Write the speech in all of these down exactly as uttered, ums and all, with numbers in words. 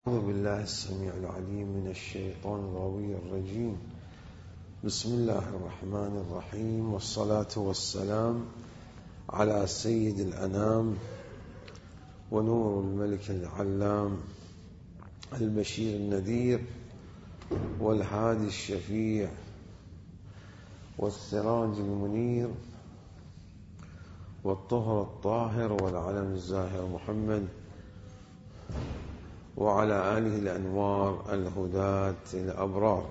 أعوذ بالله السميع العليم من الشيطان الغوي الرجيم. بسم الله الرحمن الرحيم، والصلاة والسلام على سيد الأنام ونور الملك العلام البشير النذير والهادي الشفيع والسراج المنير والطهر الطاهر والعلم الزاهر محمد وعلى آله الأنوار الهداة الأبرار.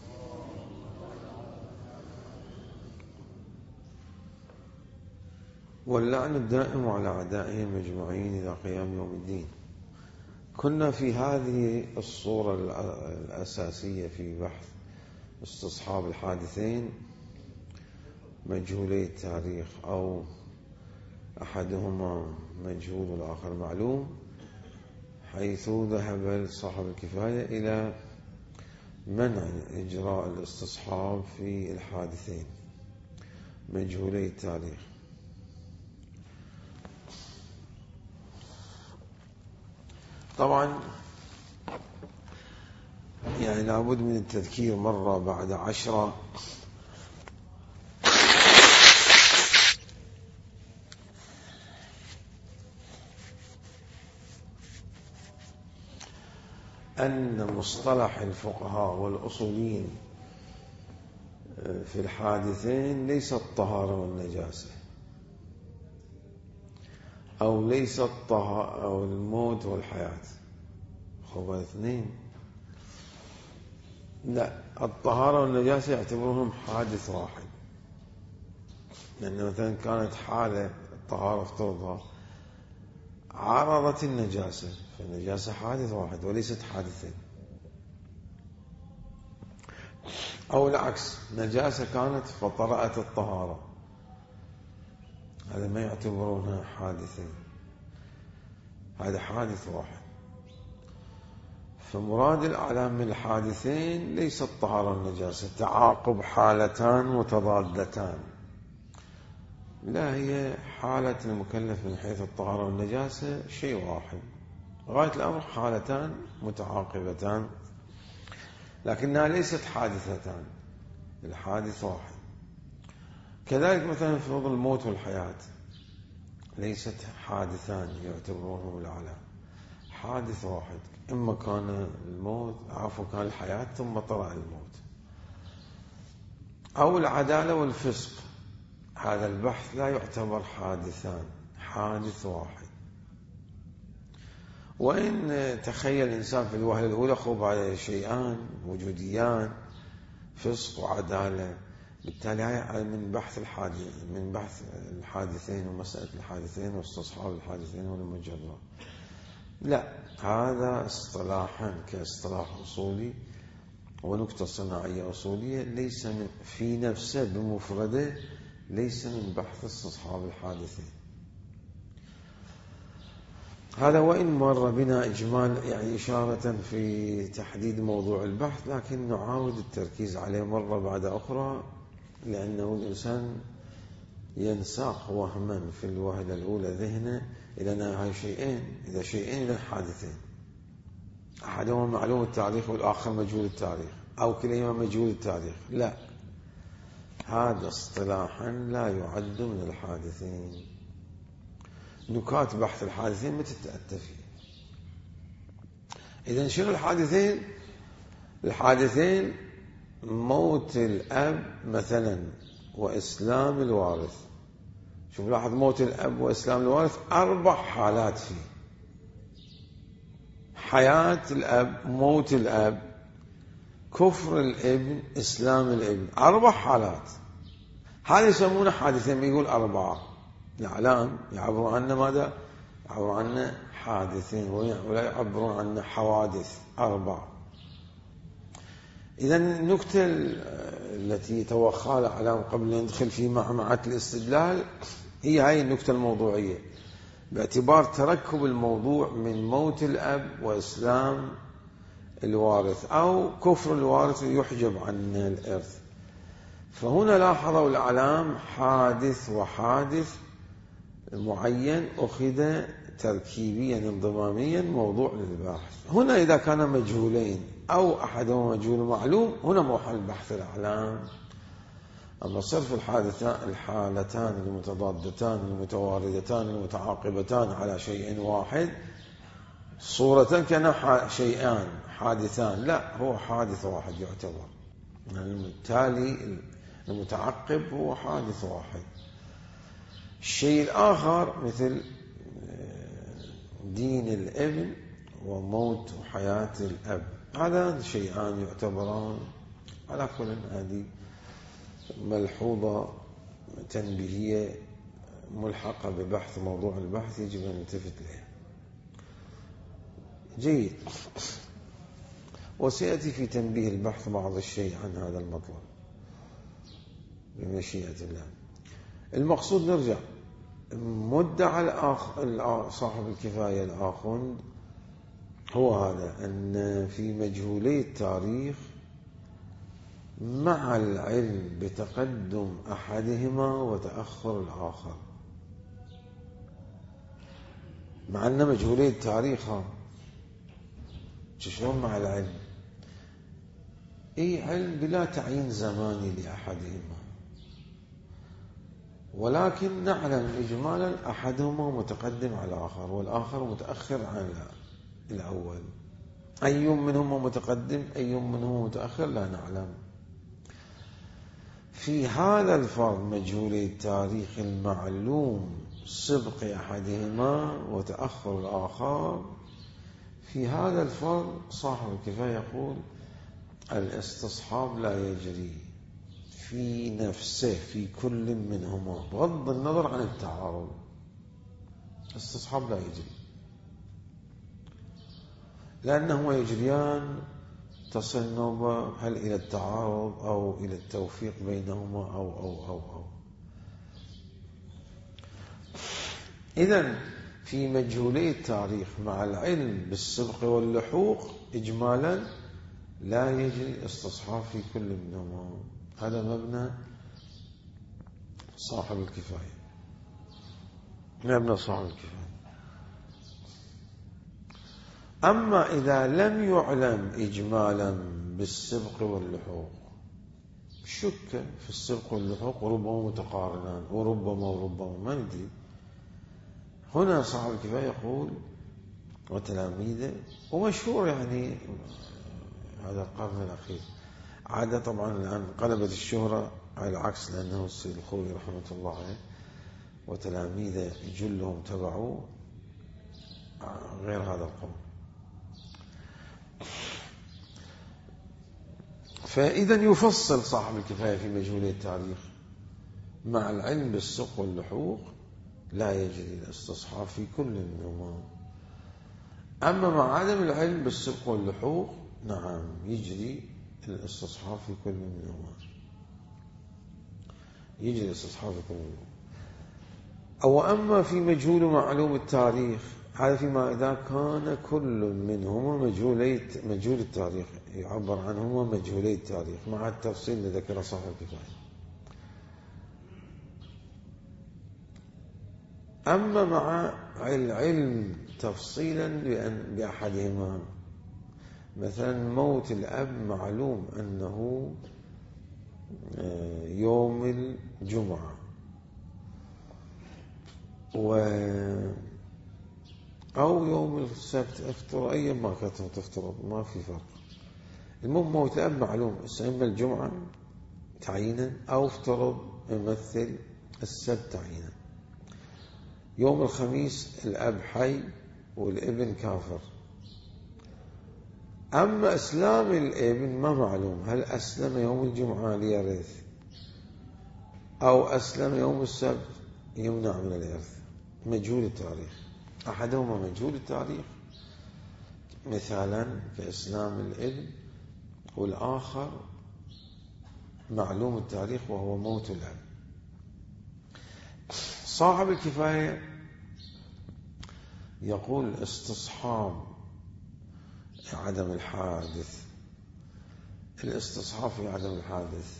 واللعن الدائم على أعدائهم أجمعين إلى قيام يوم الدين. كنا في هذه الصورة الأساسية في بحث استصحاب الحادثين مجهولي التاريخ، أو أحدهما مجهول والآخر معلوم، حيث ذهب صاحب الكفاية إلى منع إجراء الاستصحاب في الحادثين مجهولي التاريخ. طبعا يعني لابد من التذكير مرة بعد عشرة أن مصطلح الفقهاء والأصوليين في الحادثين ليس الطهارة والنجاسة، أو ليس الطهارة أو الموت والحياة، هو اثنين. لا، الطهارة والنجاسة يعتبرونهم حادث واحد، لأن مثلا كانت حالة الطهارة افترضها عارضت النجاسة، فالنجاسة حادث واحد وليست حادثين. أو العكس، نجاسة كانت فطرأت الطهارة، هذا ما يعتبرونها حادثين، هذا حادث واحد. فمراد الأعلام من الحادثين ليس الطهارة والنجاسة تعاقب حالتان متضادتان، لا، هي حالة المكلف من حيث الطهارة والنجاسة شيء واحد، غاية الأمر حالتان متعاقبتان، لكنها ليست حادثتان، الحادث واحد. كذلك مثلا في وضع الموت والحياة ليست حادثان يعتبرونه الأعلام، حادث واحد، إما كان الموت عفوا كان الحياة ثم طرأ الموت. أو العدالة والفسق، هذا البحث لا يعتبر حادثان، حادث واحد. وإن تخيل الإنسان في الوهلة الأولى خب على شيئان وجوديان، فسق وعدالة، بالتالي هاي من بحث الحادث من بحث الحادثين ومسألة الحادثين واستصحاب الحادثين والمجرد. لا، هذا اصطلاحا كاصطلاح أصولي ونكتة صناعية أصولية، ليس من في نفسه بمفرده، ليس من بحث استصحاب الحادثين. هذا وإن مر بنا إجمال يعني إشارة في تحديد موضوع البحث، لكن نعاود التركيز عليه مرة بعد أخرى، لأنه الإنسان ينساق وهما في الوهلة الأولى ذهنه إلى أن هاي شيئين، إذا شيئين إلى حادثين، أحدهما معلوم التاريخ والآخر مجهول التاريخ، أو كليهما مجهول التاريخ. لا، هذا اصطلاحا لا يعد من الحادثين. نكات بحث الحادثين ما تتأتى فيه. إذن شنو الحادثين؟ الحادثين موت الأب مثلا وإسلام الوارث. شوف لاحظ، موت الأب وإسلام الوارث أربع حالات فيه: حياة الأب، موت الأب، كفر الابن، إسلام الابن، أربع حالات. هذا يسمونه حادثين، بيقول أربعة. الأعلام يعبرون عنه ماذا؟ يعبرون عنه حادثين، ولا يعبرون عنه حوادث، أربع. إذن النكتة التي توخى الأعلام قبل أن ندخل في معمعة الاستدلال هي هاي النكتة الموضوعية، باعتبار تركب الموضوع من موت الأب وإسلام الوارث أو كفر الوارث يحجب عن الإرث. فهنا لاحظوا الأعلام حادث وحادث معين أخذ تركيبيا انضماميا موضوع للباحث. هنا إذا كان مجهولين أو أحدهما مجهول معلوم هنا محل بحث الأعلام. أما صرف الحالتان المتضادتان المتواردتان المتعاقبتان على شيء واحد صورة كان شيئان حادثان، لا، هو حادث واحد يعتبر، يعني التالي المتعقب هو حادث واحد. الشيء الآخر مثل دين الابن وموت وحياة الأب، هذا شيئان يعتبران. على كل هذه ملحوظة تنبيهية ملحقة ببحث موضوع البحث يجب أن نلتفت لها. جيد. وسيأتي في تنبيه البحث بعض الشيء عن هذا المطلب بمشيئة الله. المقصود نرجع، مدعى الآخ... صاحب الكفاية الآخوند هو هذا، أن في مجهولي التاريخ مع العلم بتقدم أحدهما وتأخر الآخر، مع أن مجهولي التاريخ شلون مع العلم؟ أي علم بلا تعيين زماني لأحدهما، ولكن نعلم إجمالا أحدهما متقدم على الآخر والآخر متأخر عن الأول. أي منهما متقدم أي منهما متأخر لا نعلم. في هذا الفرض مجهولي التاريخ المعلوم سبق أحدهما وتأخر الآخر، في هذا الفرض صاحب الكفاية يقول الاستصحاب لا يجري في نفسه في كل منهما بغض النظر عن التعارض. الاستصحاب لا يجري لأنهما يجريان تصل النوبة هل إلى التعارض أو إلى التوفيق بينهما أو أو أو أو إذن في مجهولي التاريخ مع العلم بالسبق واللحوق إجمالا لا يجري الاستصحاب في كل منهما. هذا مبنى صاحب الكفاية، مبنى صاحب الكفاية. أما إذا لم يعلم إجمالا بالسبق واللحوق، شك في السبق واللحوق وربما متقارنان وربما وربما ما ندري، هنا صاحب الكفاية يقول وتلاميذه، ومشهور يعني هذا القرن الأخير، عادة طبعا الآن قلبت الشهرة على العكس، لأنه السيد الخوي رحمة الله عليه وتلاميذه جلهم تبعوا غير هذا القوم. فإذا يفصل صاحب الكفاية في مجهولي التاريخ مع العلم بالسبق واللحوق لا يجري الاستصحاب في كل منهما. أما مع عدم العلم بالسبق واللحوق نعم يجري الاستصحاب في كل منهما، يجري الاستصحاب في كل منهما. أو أما في مجهول معلوم التاريخ، هذا فيما إذا كان كل منهما مجهولي مجهول التاريخ، يعبر عنهما مجهولي التاريخ مع التفصيل الذي ذكر صاحب الكفاية. أما مع العلم تفصيلا بأحدهما، مثلا موت الأب معلوم أنه يوم الجمعة و أو يوم السبت، افترض أي ما كانت تفترض ما في فرق. المهم موت الأب معلوم، إما الجمعة تعيينا أو افترض يمثل السبت تعيينا. يوم الخميس الأب حي والابن كافر. أما إسلام الابن ما معلوم، هل أسلم يوم الجمعة ليرث أو أسلم يوم السبت يمنع من الإرث. مجهول التاريخ، أحدهما مجهول التاريخ مثالا كإسلام الابن، والآخر معلوم التاريخ وهو موت الأب. صاحب الكفاية يقول استصحاب عدم الحادث، الاستصحاب في عدم الحادث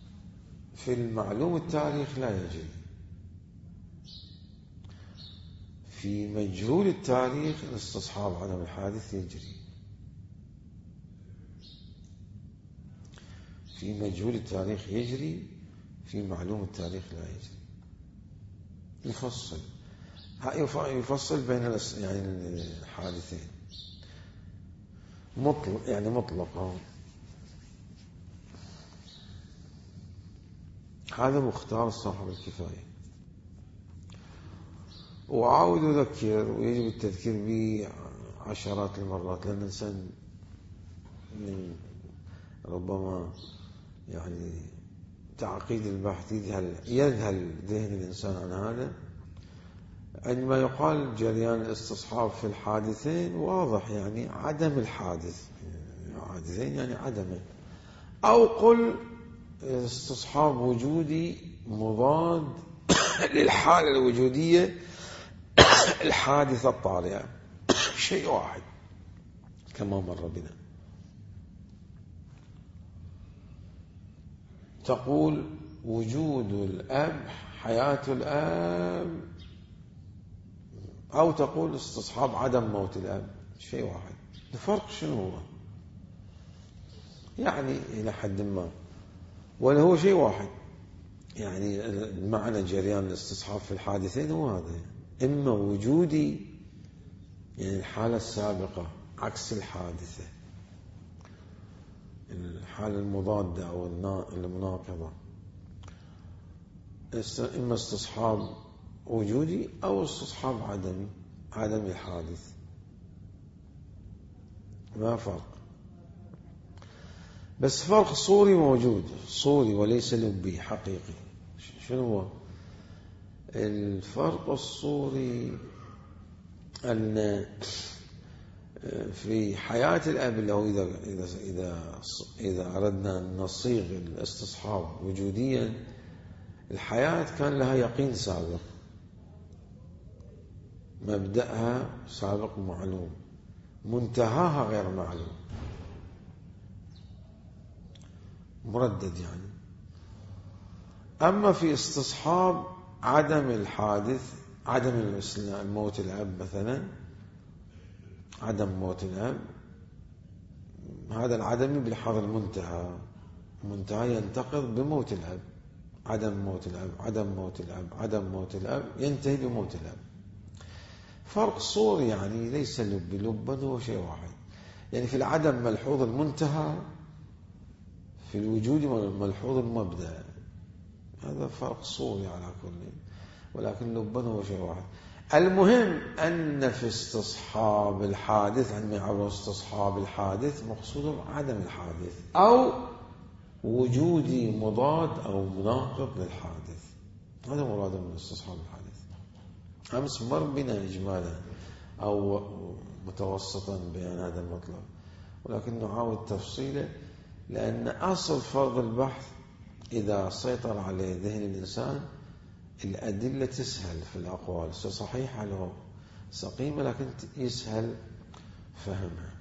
في المعلوم التاريخ لا يجري، في مجهول التاريخ الاستصحاب عدم الحادث يجري. في مجهول التاريخ يجري، في معلوم التاريخ لا يجري. يفصل يفصل بين يعني الحادثين مطلق، يعني مطلقا. هذا مختار صاحب الكفاية. وعاود أذكر، ويجب التذكير به عشرات المرات، لأن الإنسان من ربما يعني تعقيد البحث يذهل يذهل ذهن الإنسان عن هذا. عندما يقال جريان الاستصحاب في الحادثين واضح، يعني عدم الحادث، حادثين يعني عدمه. أو قل استصحاب وجودي مضاد للحالة الوجودية الحادثة الطارئة، شيء واحد كما مر بنا. تقول وجود الأب، حياة الأب، أو تقول استصحاب عدم موت الأب، شيء واحد. الفرق شنو هو؟ يعني إلى حد ما، ولا هو شيء واحد. يعني معنى جريان الاستصحاب في الحادثين هو هذا، إما وجودي يعني الحالة السابقة عكس الحادثة، الحالة المضادة أو المناقضة، إما استصحاب وجودي أو استصحاب عدمي، عدم الحادث. ما فرق، بس فرق صوري موجود، صوري وليس لبي حقيقي. شنو هو الفرق الصوري؟ أن في حياة الأب له إذا إذا إذا إذا أردنا أن نصيغ الاستصحاب وجوديا، الحياة كان لها يقين سابق، مبدأها سابق معلوم، منتهاها غير معلوم، مردد يعني. أما في استصحاب عدم الحادث، عدم الموت الأب مثلا، عدم موت الأب، هذا العدم بلحاظ المنتهى، منتهى ينتقض بموت الأب. عدم موت الأب، عدم موت الأب، عدم موت الأب، ينتهي بموت الأب. فرق صوري يعني، ليس لب لبا، هو شيء واحد. يعني في العدم ملحوظ المنتهى، في الوجود ملحوظ المبدأ. هذا فرق صوري على كل، ولكن لبا هو شيء واحد. المهم أن في استصحاب الحادث، عندما يعبر استصحاب الحادث مقصود عدم الحادث، أو وجودي مضاد أو مناقض للحادث. هذا مراد من استصحاب الحادث. أمس مر بنا إجمالا أو متوسطا بيان هذا المطلب، ولكن نعاود تفصيله، لأن أصل فرض البحث إذا سيطر عليه ذهن الإنسان الأدلة تسهل في الأقوال، صحيحة له سقيمة، لكن يسهل فهمها.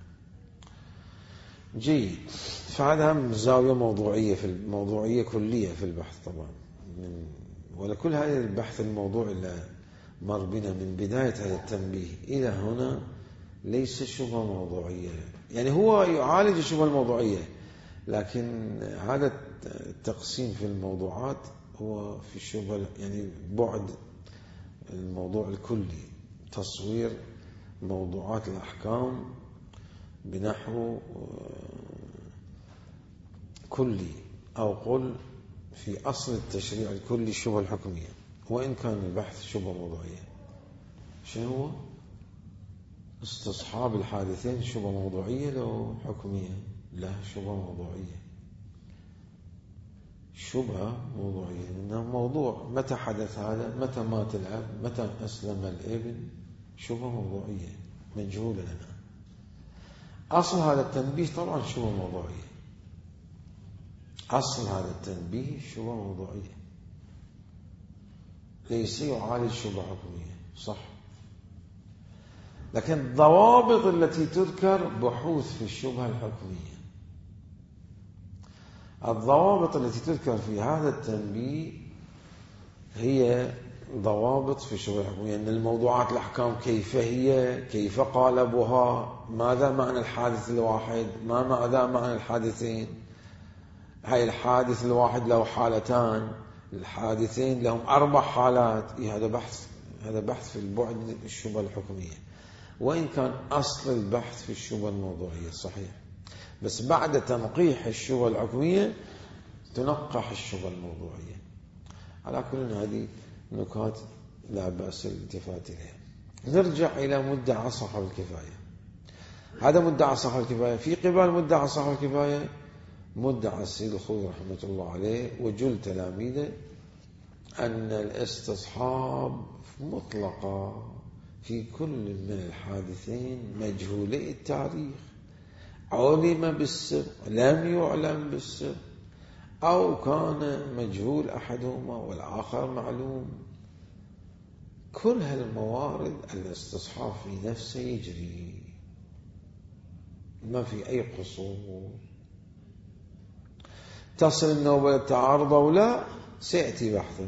جيد. فهذا هم زاوية موضوعية، في الموضوعية كلية في البحث طبعا، من ولكل هذا البحث الموضوع اللي مر بنا من بداية هذا التنبيه إلى هنا ليس شبه موضوعية، يعني هو يعالج الشبه الموضوعية، لكن هذا التقسيم في الموضوعات هو في الشبه يعني بعد الموضوع الكلي، تصوير موضوعات الأحكام بنحو كلي، أو قل في أصل التشريع الكلي الشبه الحكمية، وإن كان البحث شبه موضوعية. شنو هو استصحاب الحادثين؟ شبه موضوعية لو حكمية؟ لا، شبه موضوعية، شبهة موضوعية، إنه موضوع متى حدث هذا، متى مات الأب، متى أسلم الابن، شبهة موضوعية مجهولة لنا. أصل هذا التنبيه طبعا شبهة موضوعية، أصل هذا التنبيه شبهة موضوعية، ليس يعالج شبهة حكمية، صح، لكن الضوابط التي تذكر بحوث في الشبهة الحكمية. الضوابط التي تذكر في هذا التنبيه هي ضوابط في الشبهة الحكمية، أن الموضوعات الأحكام كيف هي، كيف قالبها، ماذا معنى الحادث الواحد، ما ماذا معنى الحادثين. هاي الحادث الواحد له حالتان، الحادثين لهم أربع حالات. هذا بحث هذا بحث في البعد الشبهة الحكمية، وإن كان أصل البحث في الشبهة الموضوعية صحيح، بس بعد تنقيح الشبهة الحكمية تنقح الشبهة الموضوعية. على كل هذه نكات لا بأس الالتفات إليها. نرجع إلى مدعى صاحب الكفاية. هذا مدعى صاحب الكفاية. في قبال مدعى صاحب الكفاية مدعى السيد الخوئي رحمة الله عليه وجل تلاميذه أن الاستصحاب مطلقة في كل من الحادثين مجهولي التاريخ، علم بالسر لم يعلم بالسر، أو كان مجهول أحدهما والآخر معلوم. كل هالموارد الاستصحاب في نفسه يجري، ما في أي قصور. تصل النوبة التعارض أو لا سيأتي بحثا،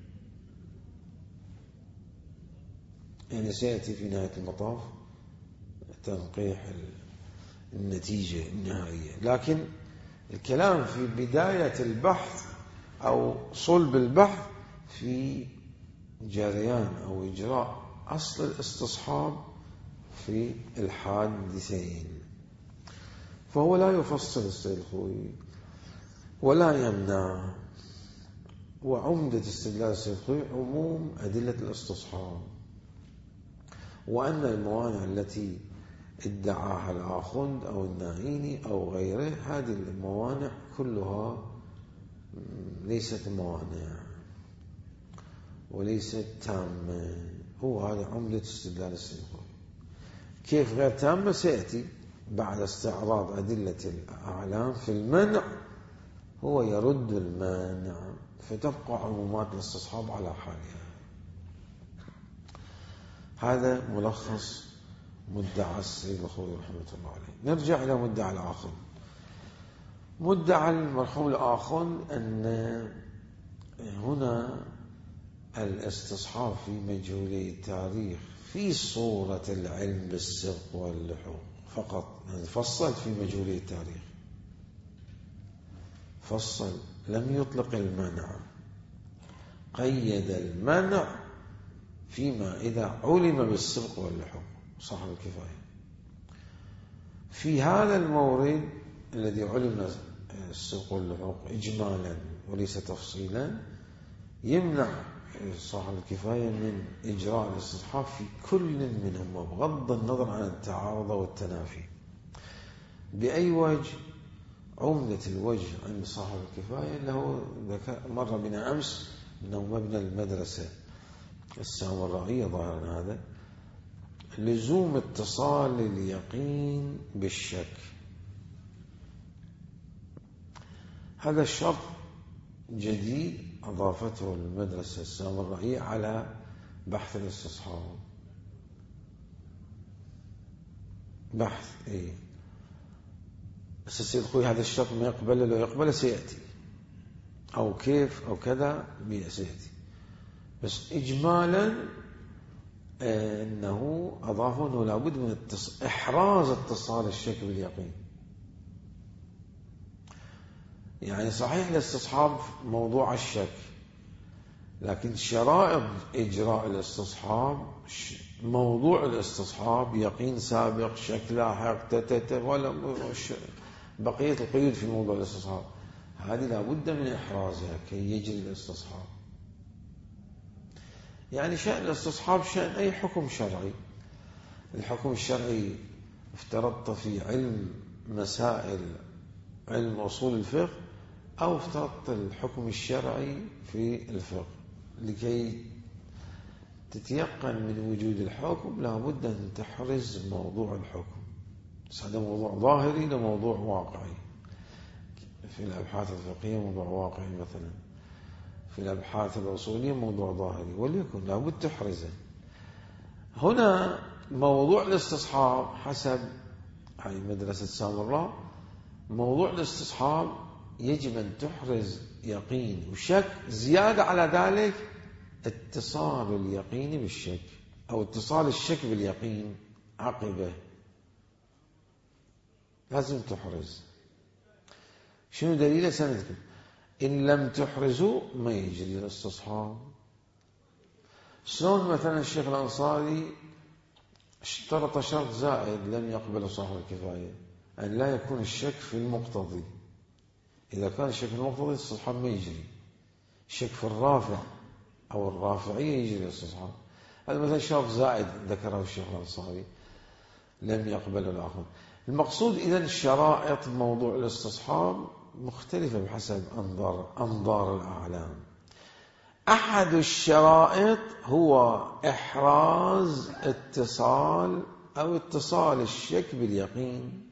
يعني سيأتي في نهاية المطاف تنقيح النتيجة النهائية. لكن الكلام في بداية البحث أو صلب البحث في جريان أو إجراء أصل الاستصحاب في الحادثين. فهو لا يفصل السيد الخوئي ولا يمنع، وعمدة استدلال السيد الخوئي عموم أدلة الاستصحاب، وأن الموانع التي ادعاها الآخوند أو الناعيني أو غيره هذه الموانع كلها ليست موانع وليست تامة. هو هذا عمدة استدلال السيد الخوئي. كيف غير تامة سيأتي بعد استعراض أدلة الأعلام في المنع. هو يرد المانع فتبقى عمومات الاستصحاب على حالها. هذا ملخص مدعى السيد الخوئي رحمة الله عليه. نرجع إلى مدعى الآخر. مدعى المرحوم الآخر أن هنا الاستصحاب في مجهولي التاريخ في صورة العلم بالسبق واللحوق فقط، يعني فصل في مجهولي التاريخ، فصل لم يطلق المنع، قيد المنع فيما إذا علم بالسبق واللحوق صاحب الكفاية. في هذا المورد الذي علم السبق واللحوق إجمالا وليس تفصيلا يمنع صاحب الكفاية من إجراء الاستصحاب في كل منهما بغض النظر عن التعارض والتنافي. بأي وجه؟ عمدة الوجه عند صاحب الكفاية له مر بنا أمس أنه مبنى المدرسة السامرائية ظاهرا هذا لزوم اتصال اليقين بالشك. هذا الشرط جديد أضافته المدرسة السامرائية على بحث الاستصحاب. بحث إيه بس السيد الخوئي هذا الشرط ما يقبل لو يقبل سيأتي، أو كيف أو كذا سيأتي، بس إجمالا أنه أضافه أنه لابد من التص... إحراز اتصال الشك باليقين. يعني صحيح الاستصحاب موضوع الشك، لكن شرائط إجراء الاستصحاب موضوع الاستصحاب يقين سابق شك لاحق تتت ولا بقية القيود في موضوع الاستصحاب هذه لابد من إحرازها كي يجري الاستصحاب. يعني شأن الاستصحاب شأن أي حكم شرعي. الحكم الشرعي افترضت في علم مسائل علم أصول الفقه، أو افترضت الحكم الشرعي في الفقه. لكي تتيقن من وجود الحكم لابد أن تحرز موضوع الحكم. هذا موضوع ظاهري لموضوع واقعي. في الأبحاث الفقهية موضوع واقعي مثلا، في الأبحاث الأصولية موضوع ظاهري، وليكن لابد تحرزه. هنا موضوع الاستصحاب حسب هاي مدرسة سامراء، موضوع الاستصحاب يجب أن تحرز يقين وشك، زيادة على ذلك اتصال اليقين بالشك أو اتصال الشك باليقين عقبه لازم تحرز. شنو دليله؟ سندكم إن لم تحرزوا ما يجري الاستصحاب. شلون مثلا الشيخ الأنصاري اشترط شرط زائد لم يقبل صاحب الكفاية، أن لا يكون الشك في المقتضي. إذا كان الشك في المقتضي الاستصحاب ما يجري. الشك في الرافع أو الرافعية يجري الاستصحاب. هذا مثلا شرط زائد ذكره الشيخ الأنصاري لم يقبل الآخر. المقصود إذن الشرائط موضوع الاستصحاب مختلفة بحسب أنظار أنظار الأعلام. أحد الشرائط هو إحراز اتصال أو اتصال الشك باليقين.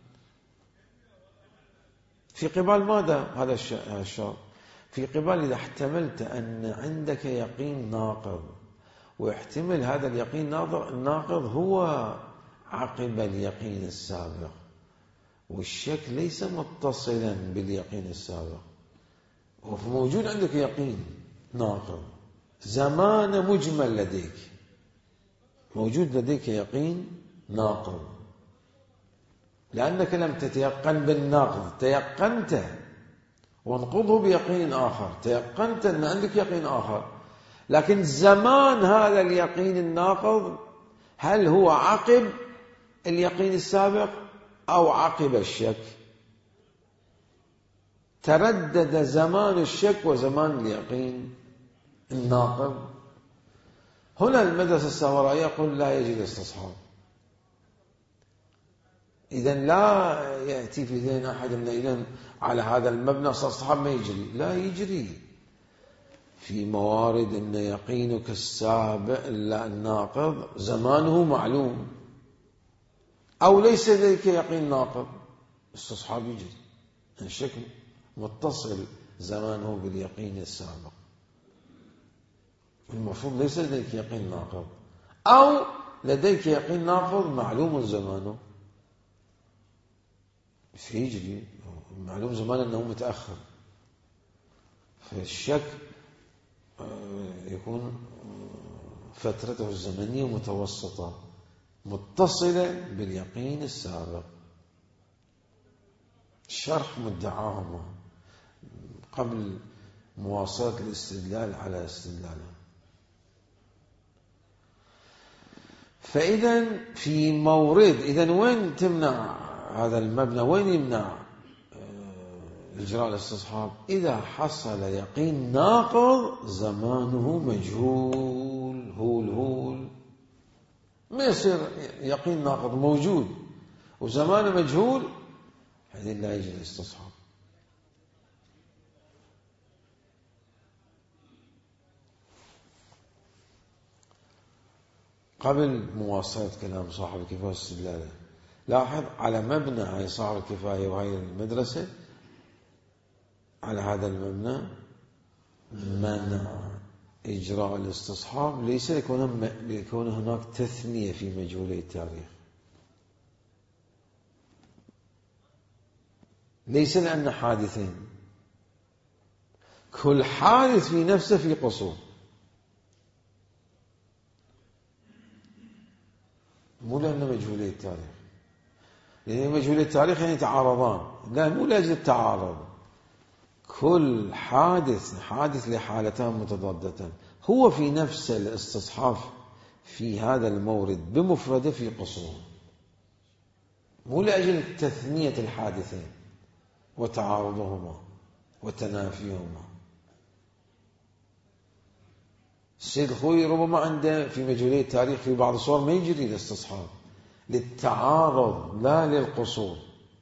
في قبال ماذا هذا الشرط؟ في قبال إذا احتملت أن عندك يقين ناقض، ويحتمل هذا اليقين الناقض هو عقب اليقين السابق، والشك ليس متصلا باليقين السابق، وموجود عندك يقين ناقض زمان مجمل لديك، موجود لديك يقين ناقض لأنك لم تتيقن بالناقض، تيقنته وانقضه بيقين آخر، تيقنت أن عندك يقين آخر، لكن زمان هذا اليقين الناقض هل هو عقب اليقين السابق أو عقب الشك؟ تردد زمان الشك وزمان اليقين الناقض. هنا المدرسة السامرائية يقول لا يجوز الاستصحاب. إذن لا يأتي في ذهن أحد من إذن على هذا المبنى استصحاب ما يجري، لا يجري. في موارد أن يقينك السابق لا الناقض زمانه معلوم، أو ليس لديك يقين ناقض استصحاب يجري. الشك متصل زمانه باليقين السابق، المفروض ليس لديك يقين ناقض، أو لديك يقين ناقض معلوم زمانه فيجري، معلوم زمانه أنه متأخر. فالشك يكون فترته الزمنية متوسطة متصلة باليقين السابق. شرح مدعاهما قبل مواصلة الاستدلال على استدلاله. فإذا في مورد، إذا وين تمنع هذا المبنى؟ وين يمنع إجراء الاستصحاب؟ إذا حصل يقين ناقض زمانه مجهول، هول هول ما يصير يقين ناقض موجود وزمانه مجهول، هذه لا يجوز الاستصحاب. قبل مواصلة كلام صاحب الكفاية واستدلاله، لاحظ على مبنى هاي صاحب الكفاية وهي المدرسة، على هذا المبنى منع إجراء الاستصحاب ليس لكون هناك تثنية في مجهولي التاريخ، ليس لأن حادثين، كل حادث في نفسه في قصور، مو لأن مجهولي التاريخ، لأن مجهولي التاريخ يعني يتعارضان، لا مو لأجل التعارض، كل حادث حادث لحالتان متضادتان، هو في نفس الاستصحاب في هذا المورد بمفرده في قصور، مو لأجل تثنية الحادثين وتعارضهما وتنافيهما. السيد الخوي ربما عنده في مجهولي التاريخ في بعض الصور ما يجري الاستصحاب للتعارض لا للقصور.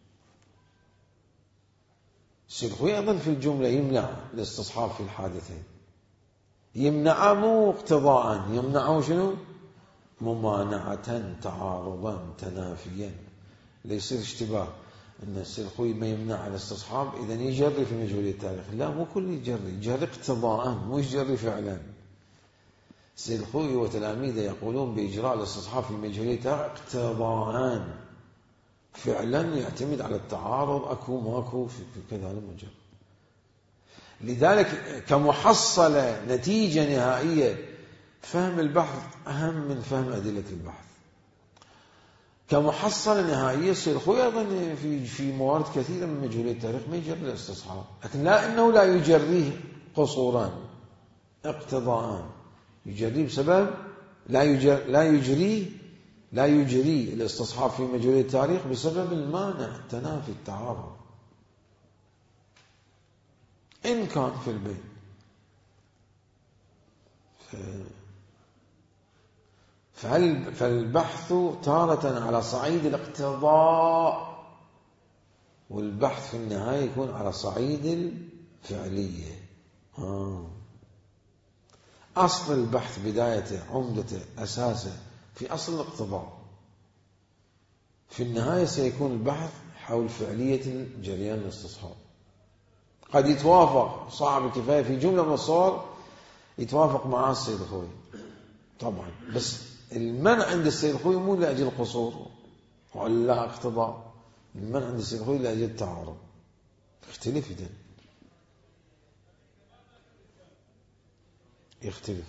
السيد الخوي أيضا في الجملة يمنع الاستصحاب في الحادثين، يمنع مو اقتضاء، يمنعه شنو؟ ممانعة، تعارضا، تنافيا، ليس اشتباه أن السيد الخوي ما يمنع الاستصحاب إذا يجري في مجهولي التاريخ، لا مو كل يجري، يجري اقتضاء مو يجري فعلا. السيد الخوي وتلاميذه يقولون بإجراء الاستصحاب في مجهولي التاريخ اقتضاء، فعلا يعتمد على التعارض، أكو ماكو في كذا المجال. لذلك كمحصلة نتيجة نهائية فهم البحث أهم من فهم أدلة البحث. كمحصلة نهائية السيد الخوئي أيضا في في موارد كثيرة من مجهولي التاريخ ما يجري الاستصحاب، لكن لا أنه لا يجريه قصوران اقتضاءان، يجريه بسبب لا يجر لا يجريه لا يجري الاستصحاب في مجهولي التاريخ بسبب المانع التنافي التعارض إن كان في البين. فالبحث تارة على صعيد الاقتضاء، والبحث في النهاية يكون على صعيد الفعلية. آه. أصل البحث بدايته عمدته أساسه في أصل الاقتضاء، في النهاية سيكون البحث حول فعلية جريان الاستصحاب. قد يتوافق صعب الكفاية في جملة من الصور يتوافق مع السيد الخوئي طبعا، بس المنع عند السيد الخوئي مو لأجل القصور ولا اقتضاء، المنع عند السيد الخوئي لأجل التعارض. يختلف إذن يختلف.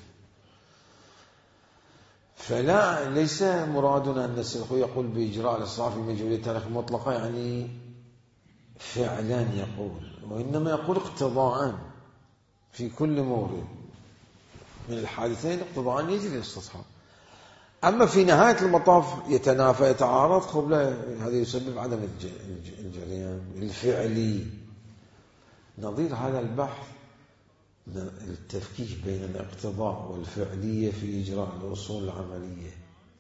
فلا ليس مرادنا أن السيد الخوئي يقول بإجراء الاستصحاب في مجهولية التاريخ المطلقة يعني فعلا يقول، وإنما يقول اقتضاء في كل مورد من الحادثين اقتضاء يجري الاستصحاب. أما في نهاية المطاف يتنافى يتعارض قبل هذا يسبب عدم الجريان الفعلي. نظير هذا البحث التفكيك بين الاقتضاء والفعلية في إجراء الأصول العملية.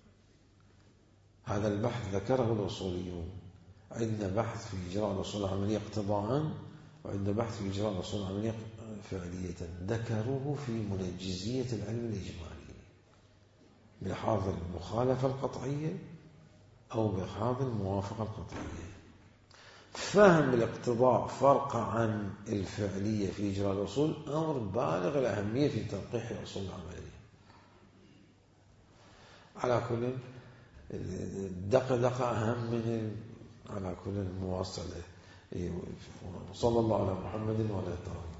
هذا البحث ذكره الأصوليون، عندنا بحث في إجراء الأصول العملية اقتضاء، وعندنا بحث في إجراء الأصول العملية فعلية. ذكروه في منجزية العلم الإجمالي بلحاظ المخالفة القطعية أو بلحاظ الموافقة القطعية. فهم الاقتضاء فرق عن الفعلية في إجراء الأصول أمر بالغ الأهمية في تنقيح الأصول العملية. على كل دقة دقة أهم من على كل المواصلة. صلى الله على محمد وعلى آله.